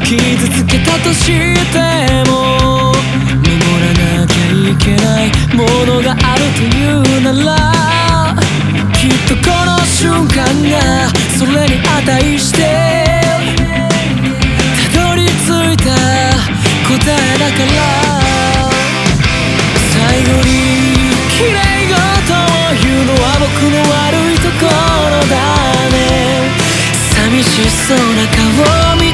傷つけたとしても守らなきゃいけないものがあると